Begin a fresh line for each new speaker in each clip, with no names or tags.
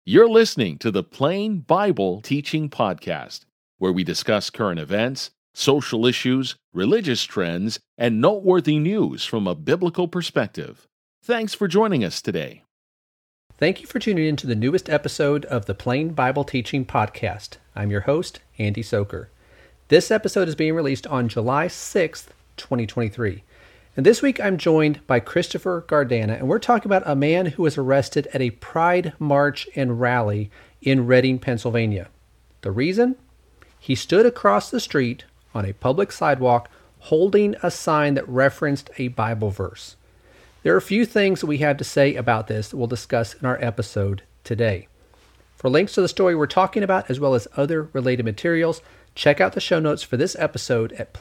You're listening to the Plain Bible Teaching Podcast, where we discuss current events, social issues, religious trends, and noteworthy news from a biblical perspective. Thanks for joining us today.
Thank you for tuning in to the newest episode of the Plain Bible Teaching Podcast. I'm your host, Andy Soker. This episode is being released on July 6th, 2023. And this week I'm joined by Christopher Gardana, and we're talking about a man who was arrested at a Pride March and rally in Reading, Pennsylvania. The reason? He stood across the street on a public sidewalk holding a sign that referenced a Bible verse. There are a few things that we have to say about this that we'll discuss in our episode today. For links to the story we're talking about, as well as other related materials, check out the show notes for this episode at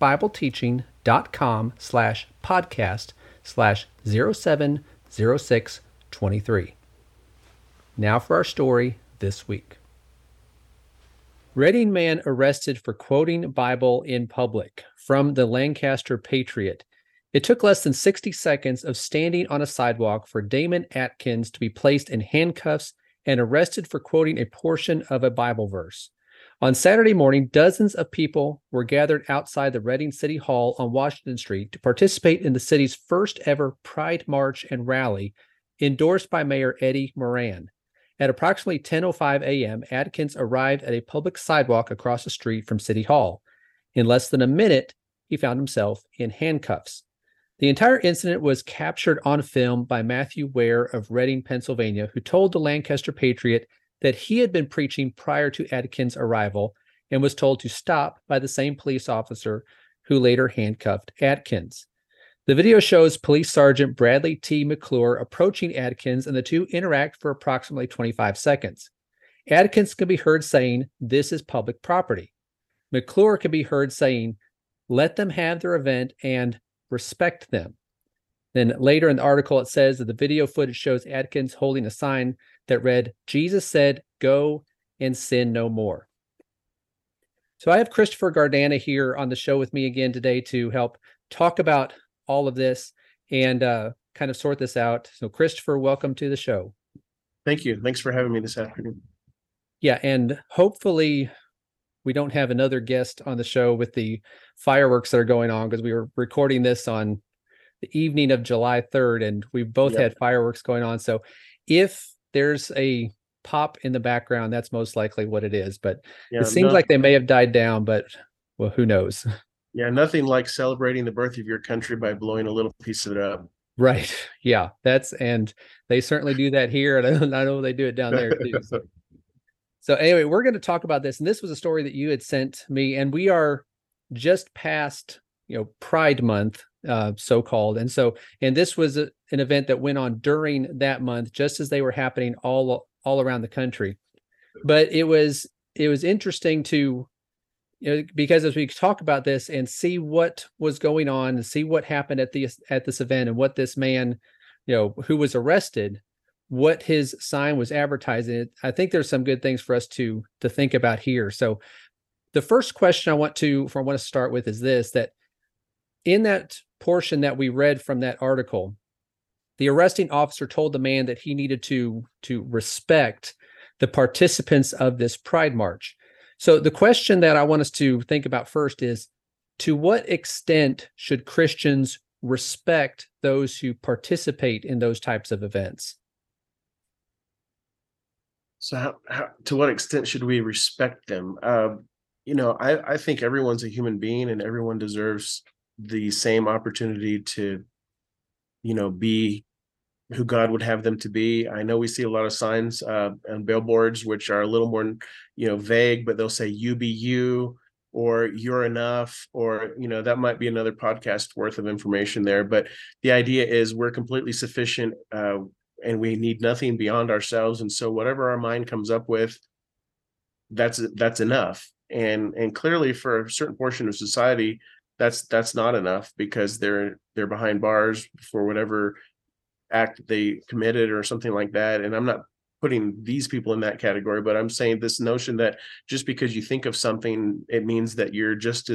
plainbibleteaching.com/podcast/070623. Now for our story this week. Reading man arrested for quoting Bible in public, from the Lancaster Patriot. It took less than 60 seconds of standing on a sidewalk for Damon Atkins to be placed in handcuffs and arrested for quoting a portion of a Bible verse. On Saturday morning, dozens of people were gathered outside the Reading City Hall on Washington Street to participate in the city's first ever Pride March and rally, endorsed by Mayor Eddie Moran. At approximately 10:05 a.m., Atkins arrived at a public sidewalk across the street from City Hall. In less than a minute, he found himself in handcuffs. The entire incident was captured on film by Matthew Ware of Reading, Pennsylvania, who told the Lancaster Patriot that he had been preaching prior to Atkins' arrival and was told to stop by the same police officer who later handcuffed Atkins. The video shows Police Sergeant Bradley T. McClure approaching Atkins, and the two interact for approximately 25 seconds. Atkins can be heard saying, "This is public property." McClure can be heard saying, "Let them have their event and respect them." Then later in the article, it says that the video footage shows Atkins holding a sign that read, "Jesus said, go and sin no more." So I have Christopher Gardana here on the show with me again today to help talk about all of this and kind of sort this out. So Christopher, welcome to the show.
Thank you. Thanks for having me this afternoon.
Yeah, and hopefully we don't have another guest on the show with the fireworks that are going on, because we were recording this on the evening of July 3rd, and we've both had fireworks going on. So if there's a pop in the background, that's most likely what it is. But it seems like they may have died down, but well, who knows?
Yeah, nothing like celebrating the birth of your country by blowing a little piece of it up.
Right. Yeah, and they certainly do that here, and I know they do it down there too. So anyway, we're going to talk about this, and this was a story that you had sent me, and we are just past, Pride Month, so-called. And this was an event that went on during that month, just as they were happening all around the country. But it was interesting to, because as we talk about this and see what was going on and see what happened at this event, and what this man, who was arrested, what his sign was advertising, I think there's some good things for us to think about here. So the first question I want to start with is this, that in that portion that we read from that article, the arresting officer told the man that he needed to respect the participants of this Pride March. So the question that I want us to think about first is, to what extent should Christians respect those who participate in those types of events?
So how to what extent should we respect them? I think everyone's a human being, and everyone deserves the same opportunity to, be who God would have them to be. I know we see a lot of signs and billboards which are a little more, vague, but they'll say "you be you," or "you're enough," or, that might be another podcast worth of information there. But the idea is we're completely sufficient, and we need nothing beyond ourselves. And so whatever our mind comes up with, that's enough. And clearly for a certain portion of society, that's not enough, because they're behind bars for whatever act they committed or something like that. And I'm not putting these people in that category, but I'm saying this notion that just because you think of something, it means that you're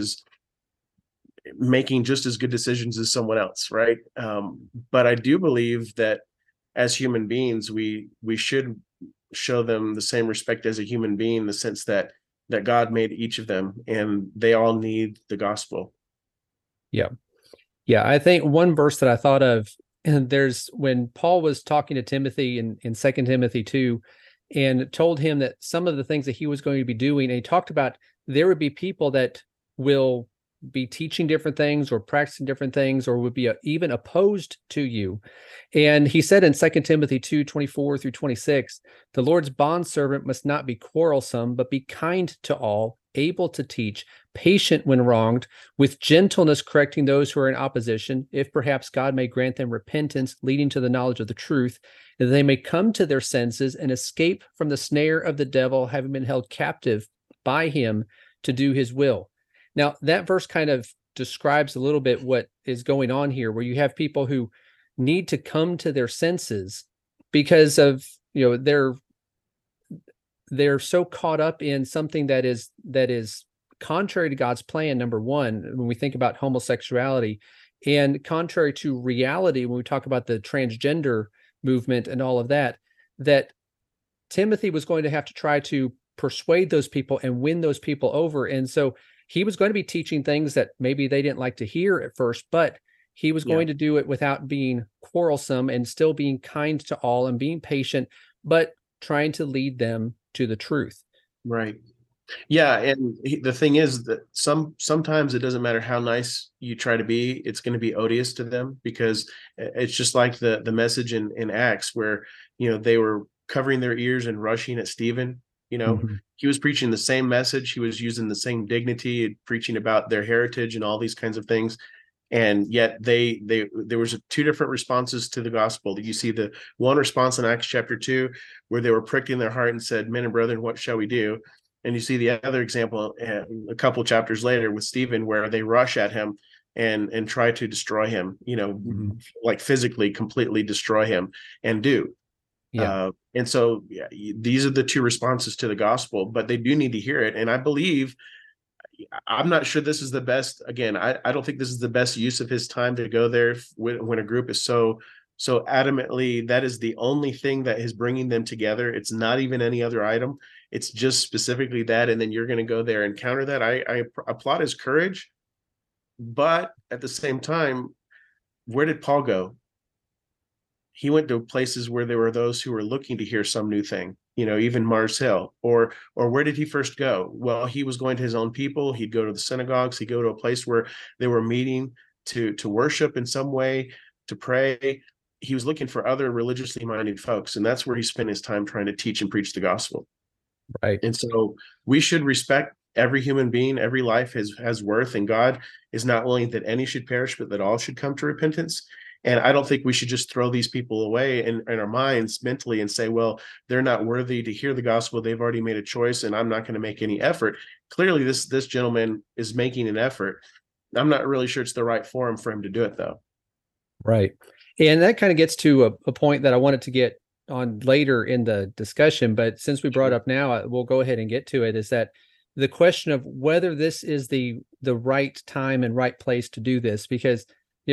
making just as good decisions as someone else, right? But I do believe that as human beings, we should show them the same respect as a human being, in the sense that God made each of them, and they all need the gospel.
Yeah. Yeah. I think one verse that I thought of, and there's when Paul was talking to Timothy in 2 Timothy 2, and told him that some of the things that he was going to be doing, and he talked about there would be people that will be teaching different things or practicing different things, or would be even opposed to you. And he said in 2 Timothy 2:24-26, the Lord's bondservant must not be quarrelsome, but be kind to all, able to teach, patient when wronged, with gentleness correcting those who are in opposition, if perhaps God may grant them repentance, leading to the knowledge of the truth, that they may come to their senses and escape from the snare of the devil, having been held captive by him to do his will. Now, that verse kind of describes a little bit what is going on here, where you have people who need to come to their senses because of, they're so caught up in something that is contrary to God's plan, number one, when we think about homosexuality, and contrary to reality when we talk about the transgender movement and all of that, that Timothy was going to have to try to persuade those people and win those people over. And so he was going to be teaching things that maybe they didn't like to hear at first, but he was going to do it without being quarrelsome and still being kind to all and being patient, but trying to lead them to the truth.
Right. Yeah. And the thing is that sometimes it doesn't matter how nice you try to be, it's going to be odious to them, because it's just like the message in Acts, where, they were covering their ears and rushing at Stephen. He was preaching the same message. He was using the same dignity, preaching about their heritage and all these kinds of things. And yet there was two different responses to the gospel. You see the one response in Acts chapter 2, where they were pricked in their heart and said, "Men and brethren, what shall we do?" And you see the other example a couple chapters later with Stephen, where they rush at him and try to destroy him, like physically completely destroy him, and do. And so these are the two responses to the gospel, but they do need to hear it. And I believe, I'm not sure this is the best, again, I don't think this is the best use of his time to go there when a group is so adamantly, that is the only thing that is bringing them together. It's not even any other item. It's just specifically that. And then you're going to go there and counter that. I applaud his courage, but at the same time, where did Paul go? He went to places where there were those who were looking to hear some new thing, even Mars Hill, or where did he first go? Well, he was going to his own people. He'd go to the synagogues. He'd go to a place where they were meeting to worship in some way, to pray. He was looking for other religiously minded folks. And that's where he spent his time trying to teach and preach the gospel.
Right.
And so we should respect every human being. Every life has worth, and God is not willing that any should perish, but that all should come to repentance. And I don't think we should just throw these people away in our minds mentally and say, well, they're not worthy to hear the gospel. They've already made a choice, and I'm not going to make any effort. Clearly, this gentleman is making an effort. I'm not really sure it's the right forum for him to do it, though.
Right. And that kind of gets to a point that I wanted to get on later in the discussion. But since we brought up now, we'll go ahead and get to it, is that the question of whether this is the right time and right place to do this, because,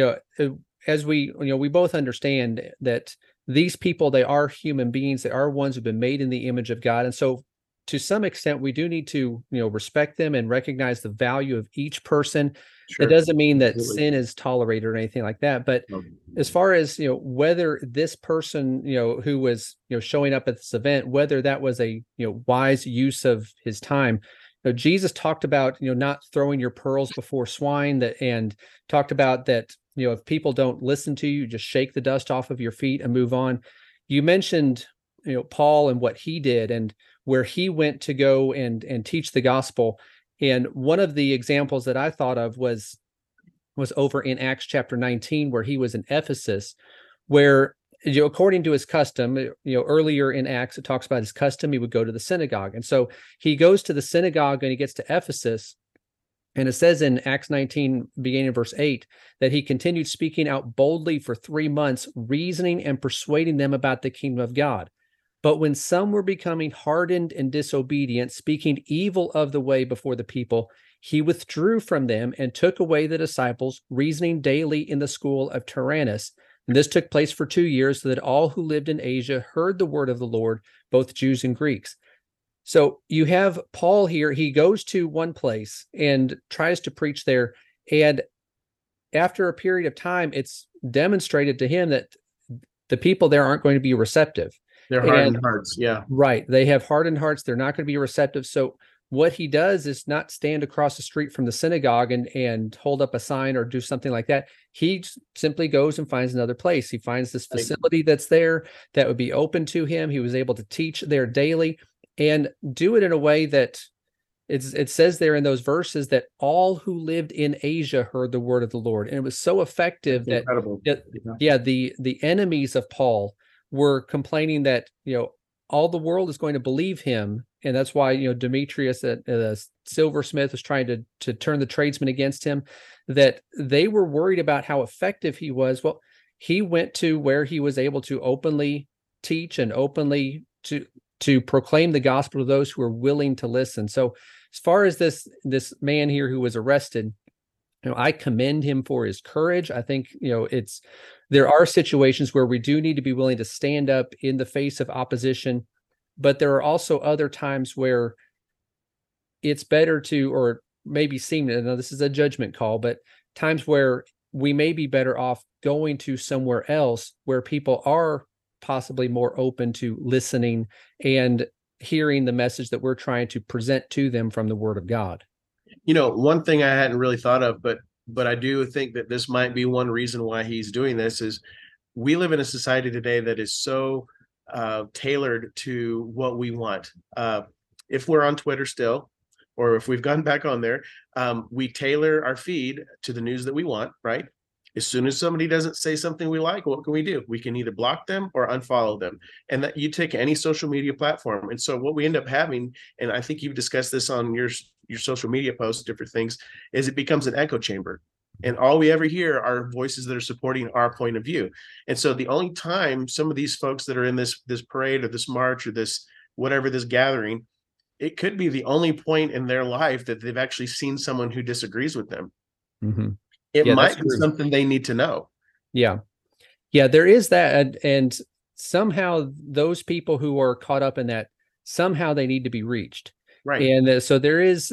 as we both understand that these people, they are human beings. They are ones who've been made in the image of God. And so to some extent, we do need to, respect them and recognize the value of each person. Sure. It doesn't mean that sin is tolerated or anything like that. But as far as, whether this person, who was, showing up at this event, whether that was a, wise use of his time, Jesus talked about, not throwing your pearls before swine, and talked about that, if people don't listen to you, just shake the dust off of your feet and move on. You mentioned, Paul and what he did and where he went to go and teach the gospel. And one of the examples that I thought of was over in Acts chapter 19, where he was in Ephesus, where, according to his custom, earlier in Acts, it talks about his custom, he would go to the synagogue. And so he goes to the synagogue and he gets to Ephesus. And it says in Acts 19, beginning in verse 8, that he continued speaking out boldly for 3 months, reasoning and persuading them about the kingdom of God. But when some were becoming hardened and disobedient, speaking evil of the way before the people, he withdrew from them and took away the disciples, reasoning daily in the school of Tyrannus, And this took place for 2 years, so that all who lived in Asia heard the word of the Lord, both Jews and Greeks. So you have Paul here. He goes to one place and tries to preach there. And after a period of time, it's demonstrated to him that the people there aren't going to be receptive.
They're hardened hearts. Yeah.
Right. They have hardened hearts. They're not going to be receptive. So what he does is not stand across the street from the synagogue and hold up a sign or do something like that. He simply goes and finds another place. He finds this facility that's there that would be open to him. He was able to teach there daily and do it in a way that it says there in those verses that all who lived in Asia heard the word of the Lord. And it was so effective that the enemies of Paul were complaining that, all the world is going to believe him. And that's why, Demetrius, the silversmith, was trying to turn the tradesmen against him, that they were worried about how effective he was. Well, he went to where he was able to openly teach and openly to proclaim the gospel to those who are willing to listen. So as far as this man here who was arrested, I commend him for his courage. I think, there are situations where we do need to be willing to stand up in the face of opposition, but there are also other times where it's better to, or maybe now this is a judgment call, but times where we may be better off going to somewhere else where people are possibly more open to listening and hearing the message that we're trying to present to them from the Word of God.
One thing I hadn't really thought of, but I do think that this might be one reason why he's doing this, is we live in a society today that is so tailored to what we want. If we're on Twitter still, or if we've gone back on there, we tailor our feed to the news that we want, right? As soon as somebody doesn't say something we like, what can we do? We can either block them or unfollow them. And that you take any social media platform. And so what we end up having, and I think you've discussed this on your social media posts, different things, is it becomes an echo chamber. And all we ever hear are voices that are supporting our point of view. And so the only time some of these folks that are in this parade or this march or this gathering, it could be the only point in their life that they've actually seen someone who disagrees with them.
Mm-hmm.
It might be something they need to know.
Yeah. Yeah, there is that. And somehow those people who are caught up in that, somehow they need to be reached.
Right.
And so there is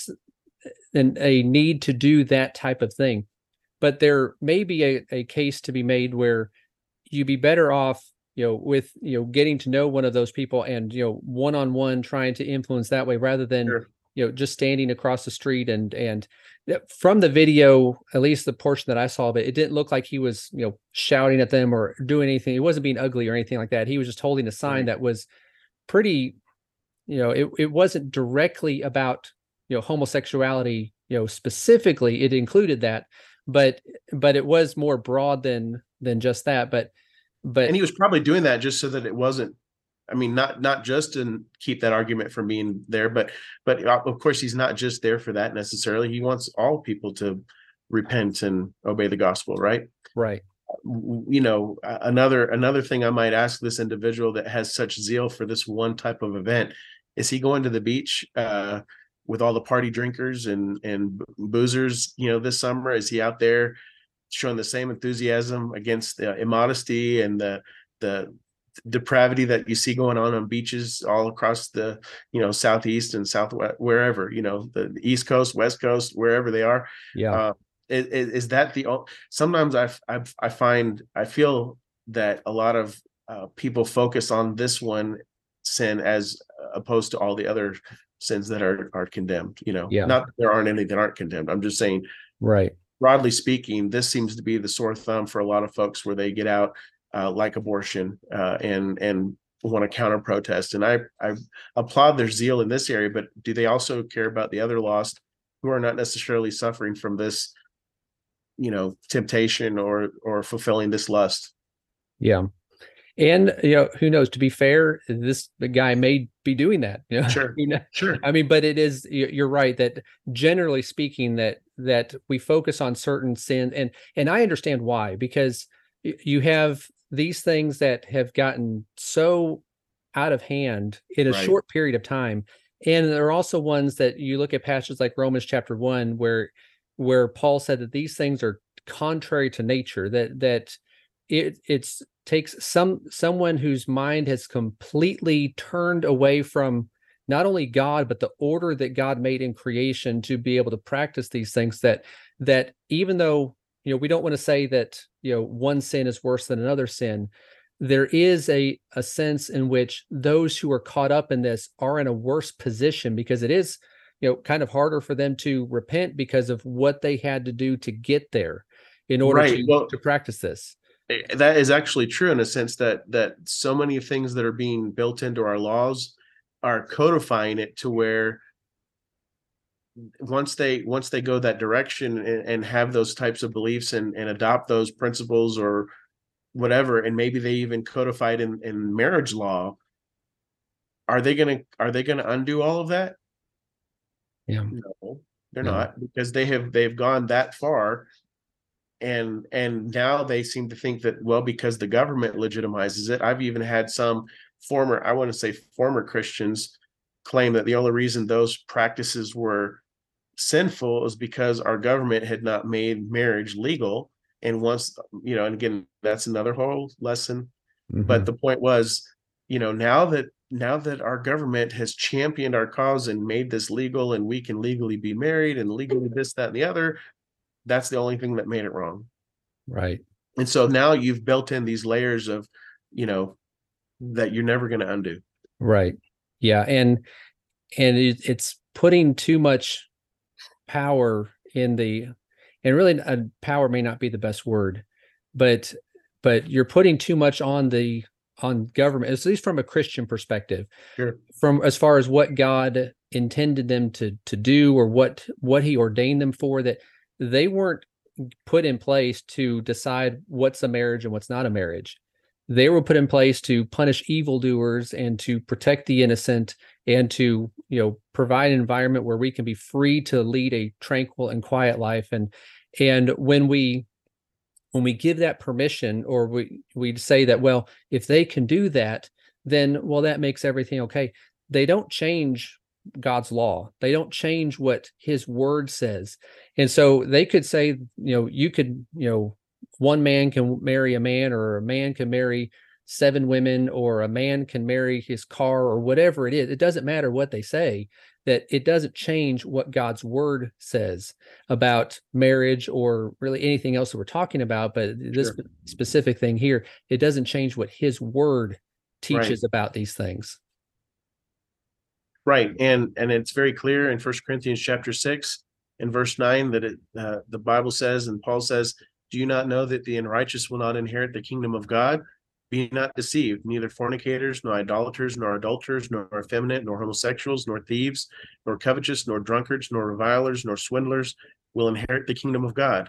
a need to do that type of thing. But there may be a case to be made where you'd be better off, with, getting to know one of those people and, one-on-one trying to influence that way rather than,
Sure.
Just standing across the street and from the video, at least the portion that I saw of it, it didn't look like he was, shouting at them or doing anything. He wasn't being ugly or anything like that. He was just holding a sign that was pretty, it wasn't directly about, homosexuality, specifically. It included that, but it was more broad than just that. But
and he was probably doing that just so that it wasn't, not just to keep that argument from being there, but of course he's not just there for that necessarily. He wants all people to repent and obey the gospel, right?
Right.
Another thing I might ask this individual that has such zeal for this one type of event, is he going to the beach with all the party drinkers and boozers, this summer? Is he out there showing the same enthusiasm against the immodesty and the depravity that you see going on beaches all across the southeast and southwest, wherever, the East Coast, West Coast, wherever they are?
Yeah.
Is that sometimes I feel that a lot of people focus on this one sin as opposed to all the other sins that are condemned. Not that there aren't any that aren't condemned. I'm just saying,
right,
broadly speaking, this seems to be the sore thumb for a lot of folks, where they get out like abortion and want to counter protest. And I applaud their zeal in this area, but do they also care about the other lost who are not necessarily suffering from this, temptation or fulfilling this lust?
Yeah. And, who knows, to be fair, the guy may be doing that.
Sure. Sure.
But it is, you're right that generally speaking that we focus on certain sins, and I understand why, because you have these things that have gotten so out of hand in a short period of time. And there are also ones that you look at passages like Romans chapter 1, where Paul said that these things are contrary to nature, that it's takes someone whose mind has completely turned away from not only God, but the order that God made in creation to be able to practice these things, that even though, we don't want to say that, one sin is worse than another sin, there is a sense in which those who are caught up in this are in a worse position, because it is, kind of harder for them to repent because of what they had to do to get there in order to practice this.
That is actually true, in a sense that so many things that are being built into our laws are codifying it to where once they go that direction and have those types of beliefs and adopt those principles or whatever, and maybe they even codified in marriage law, are they gonna undo all of that?
Yeah.
No, they're not, because they've gone that far. And now they seem to think that, well, because the government legitimizes it. I've even had some former Christians claim that the only reason those practices were sinful is because our government had not made marriage legal. And once, and again, that's another whole lesson. Mm-hmm. But the point was, now that our government has championed our cause and made this legal, and we can legally be married and legally this, that, and the other, that's the only thing that made it wrong.
Right.
And so now you've built in these layers of, that you're never going to undo.
Right. Yeah. And it's putting too much power in and really power may not be the best word, but you're putting too much on government, at least from a Christian perspective.
Sure.
From as far as what God intended them to do, or what he ordained them for, that they weren't put in place to decide what's a marriage and what's not a marriage. They were put in place to punish evildoers and to protect the innocent, and to, provide an environment where we can be free to lead a tranquil and quiet life. And when we give that permission, or we say that, well, if they can do that, then, well, that makes everything okay. They don't change God's law. They don't change what his word says. And so they could say, you could, one man can marry a man, or a man can marry 7 women, or a man can marry his car, or whatever it is. It doesn't matter what they say, that it doesn't change what God's word says about marriage, or really anything else that we're talking about. But this specific thing here, it doesn't change what his word teaches about these things.
Right. And it's very clear in 1 Corinthians chapter 6 and verse 9 that the Bible says, and Paul says, do you not know that the unrighteous will not inherit the kingdom of God? Be not deceived, neither fornicators, nor idolaters, nor adulterers, nor effeminate, nor homosexuals, nor thieves, nor covetous, nor drunkards, nor revilers, nor swindlers will inherit the kingdom of God.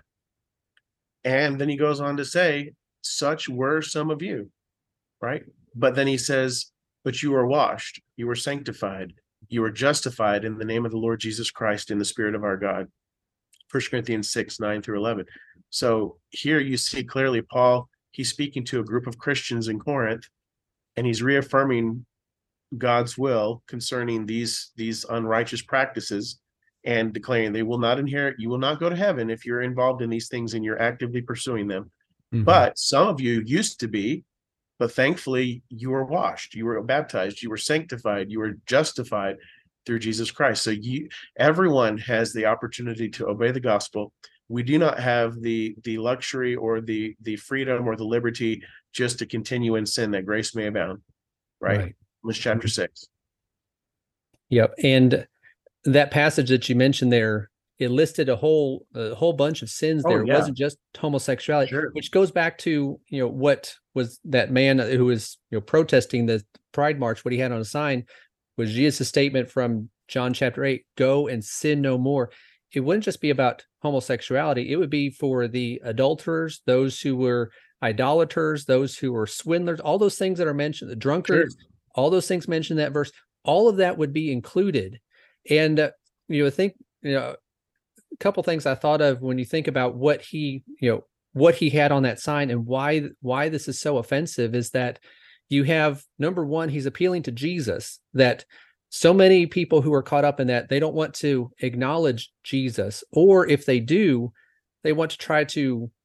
And then he goes on to say, such were some of you, right? But then he says, but you are washed, you were sanctified, you are justified in the name of the Lord Jesus Christ, in the Spirit of our God. 1 Corinthians 6, 9 through 11. So here you see clearly Paul, he's speaking to a group of Christians in Corinth, and he's reaffirming God's will concerning these unrighteous practices, and declaring they will not inherit, you will not go to heaven if you're involved in these things and you're actively pursuing them. Mm-hmm. But some of you used to be, but thankfully you were washed, you were baptized, you were sanctified, you were justified through Jesus Christ. So everyone has the opportunity to obey the gospel. We do not have the luxury or the freedom or the liberty just to continue in sin, that grace may abound. Right. Romans chapter 6.
Yep. And that passage that you mentioned there, it listed a whole bunch of sins there. It wasn't just homosexuality, which goes back to, what was that man who was, protesting the Pride March, what he had on a sign was Jesus' statement from John chapter 8, go and sin no more. It wouldn't just be about homosexuality. It would be for the adulterers, those who were idolaters, those who were swindlers, all those things that are mentioned, the drunkards, all those things mentioned in that verse, all of that would be included. And, I think, a couple things I thought of when you think about what he had on that sign and why this is so offensive is that you have, number one, he's appealing to Jesus, that so many people who are caught up in that, they don't want to acknowledge Jesus, or if they do, they want to try to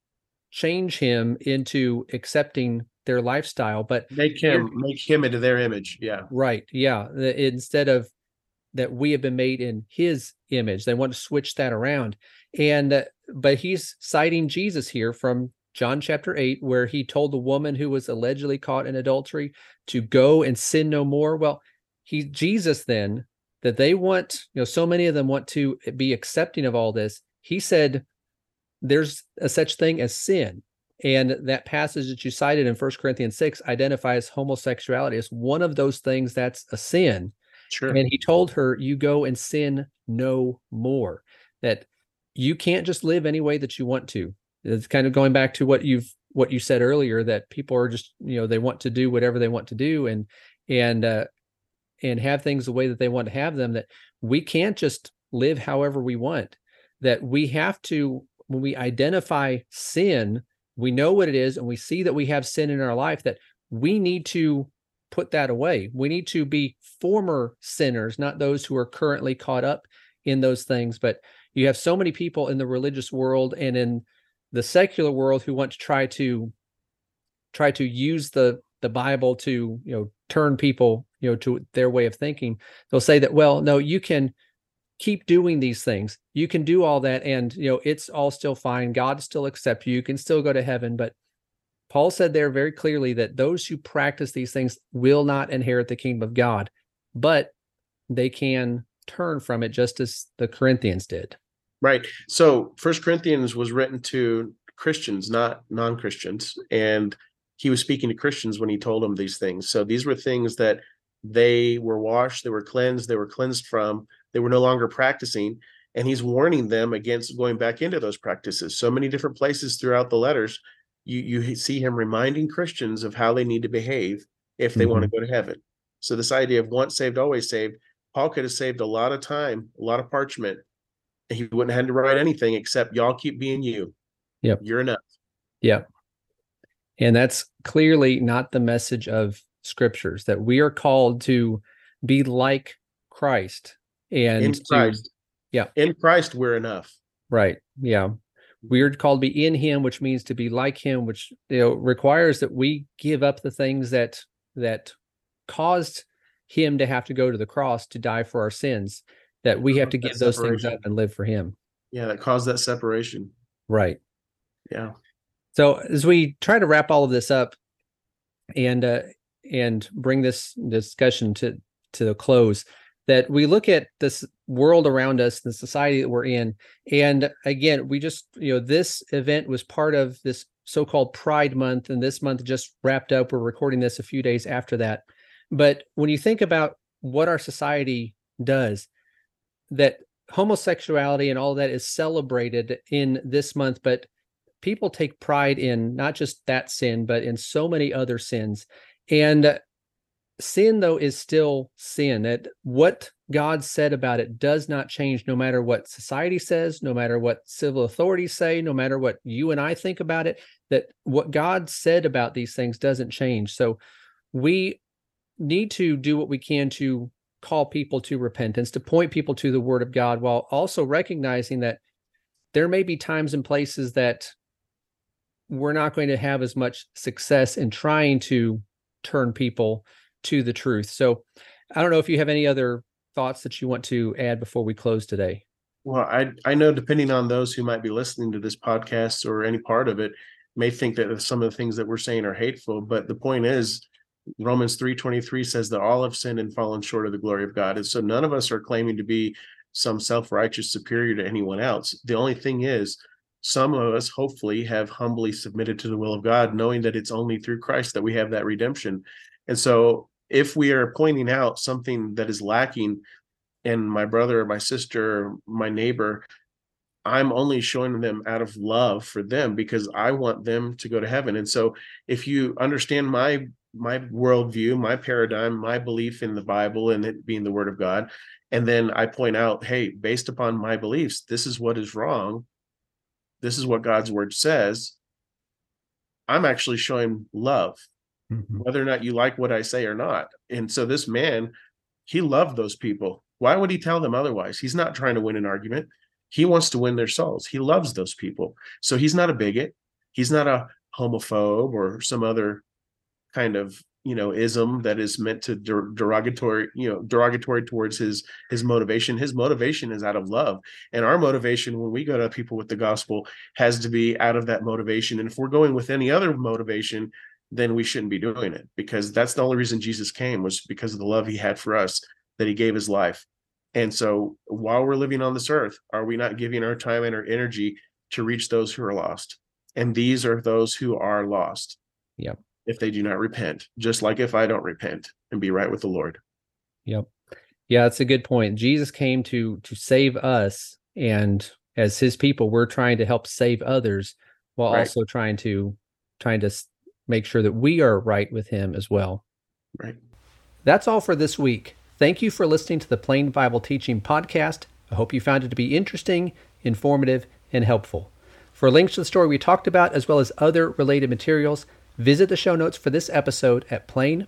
change him into accepting their lifestyle, but
make him into their image. Yeah.
Right. Yeah. Instead of that we have been made in his image, they want to switch that around. And but he's citing Jesus here from John chapter 8, where he told the woman who was allegedly caught in adultery to go and sin no more. Well, Jesus then, that they want, so many of them want to be accepting of all this. He said there's a such thing as sin. And that passage that you cited in 1 Corinthians 6 identifies homosexuality as one of those things that's a sin.
Sure.
And he told her, you go and sin no more, that you can't just live any way that you want to. It's kind of going back to what you said earlier, that people are just, they want to do whatever they want to do and have things the way that they want to have them, that we can't just live however we want, that we have to, when we identify sin, we know what it is, and we see that we have sin in our life, that we need to put that away. We need to be former sinners, not those who are currently caught up in those things. But you have so many people in the religious world and in the secular world who want to try to use the Bible to, turn people, to their way of thinking. They'll say that, well, no, you can keep doing these things. You can do all that, and it's all still fine. God still accepts you. You can still go to heaven. But Paul said there very clearly that those who practice these things will not inherit the kingdom of God, but they can turn from it, just as the Corinthians did.
Right. So 1 Corinthians was written to Christians, not non-Christians. And he was speaking to Christians when he told them these things. So these were things that they were washed, they were cleansed from, they were no longer practicing. And he's warning them against going back into those practices. So many different places throughout the letters, you see him reminding Christians of how they need to behave if they want to go to heaven. So this idea of once saved, always saved, Paul could have saved a lot of time, a lot of parchment. And he wouldn't have had to write anything except y'all keep being you.
Yep.
You're enough.
Yep. And that's clearly not the message of scriptures, that we are called to be like Christ. And
in Christ.
Yeah.
In Christ, we're enough.
Right. Yeah. We're called to be in him, which means to be like him, which requires that we give up the things that caused him to have to go to the cross to die for our sins, that we have to give those things up and live for him.
Yeah, that caused that separation.
Right.
Yeah.
So as we try to wrap all of this up and bring this discussion to a close, that we look at this world around us, the society that we're in. And again, we just, this event was part of this so-called Pride Month, and this month just wrapped up. We're recording this a few days after that. But when you think about what our society does, that homosexuality and all that is celebrated in this month, but people take pride in not just that sin, but in so many other sins. And sin, though, is still sin. That what God said about it does not change, no matter what society says, no matter what civil authorities say, no matter what you and I think about it, that what God said about these things doesn't change. So we need to do what we can to call people to repentance, to point people to the Word of God, while also recognizing that there may be times and places that we're not going to have as much success in trying to turn people to the truth. So I don't know if you have any other thoughts that you want to add before we close today.
Well, I know, depending on those who might be listening to this podcast or any part of it, may think that some of the things that we're saying are hateful, but the point is, Romans 3:23 says that all have sinned and fallen short of the glory of God. And so none of us are claiming to be some self-righteous superior to anyone else. The only thing is, some of us hopefully have humbly submitted to the will of God, knowing that it's only through Christ that we have that redemption. And so if we are pointing out something that is lacking in my brother or my sister or my neighbor, I'm only showing them out of love for them, because I want them to go to heaven. And so if you understand my worldview, my paradigm, my belief in the Bible and it being the Word of God, and then I point out, hey, based upon my beliefs, this is what is wrong, this is what God's Word says, I'm actually showing love, whether or not you like what I say or not. And so this man, he loved those people. Why would he tell them otherwise? He's not trying to win an argument. He wants to win their souls. He loves those people. So he's not a bigot. He's not a homophobe or some other kind of, ism that is meant to derogatory towards his motivation. His motivation is out of love, and our motivation when we go to people with the gospel has to be out of that motivation. And if we're going with any other motivation, then we shouldn't be doing it, because that's the only reason Jesus came, was because of the love he had for us, that he gave his life. And so while we're living on this earth, are we not giving our time and our energy to reach those who are lost? And these are those who are lost.
Yep.
If they do not repent, just like if I don't repent and be right with the Lord.
Yep. Yeah, that's a good point. Jesus came to save us, and as his people, we're trying to help save others while
Right.
also trying to make sure that we are right with him as well.
Right.
That's all for this week. Thank you for listening to the Plain Bible Teaching Podcast. I hope you found it to be interesting, informative, and helpful. For links to the story we talked about, as well as other related materials, visit the show notes for this episode at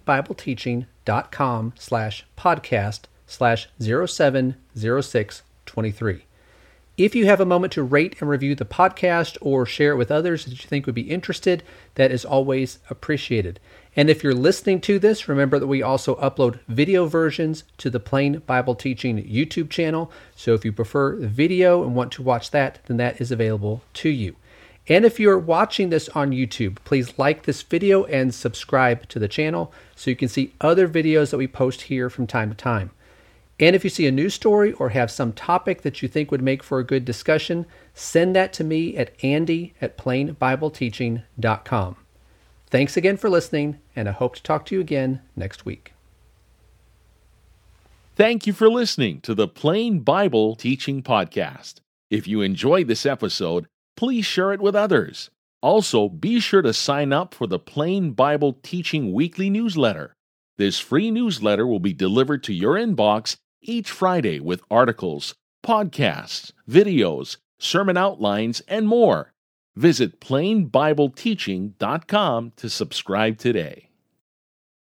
plainbibleteaching.com/podcast/070623. If you have a moment to rate and review the podcast or share it with others that you think would be interested, that is always appreciated. And if you're listening to this, remember that we also upload video versions to the Plain Bible Teaching YouTube channel. So if you prefer video and want to watch that, then that is available to you. And if you're watching this on YouTube, please like this video and subscribe to the channel so you can see other videos that we post here from time to time. And if you see a news story or have some topic that you think would make for a good discussion, send that to me at andy@plainbibleteaching.com. Thanks again for listening, and I hope to talk to you again next week.
Thank you for listening to the Plain Bible Teaching Podcast. If you enjoyed this episode, please share it with others. Also, be sure to sign up for the Plain Bible Teaching Weekly Newsletter. This free newsletter will be delivered to your inbox each Friday with articles, podcasts, videos, sermon outlines, and more. Visit plainbibleteaching.com to subscribe today.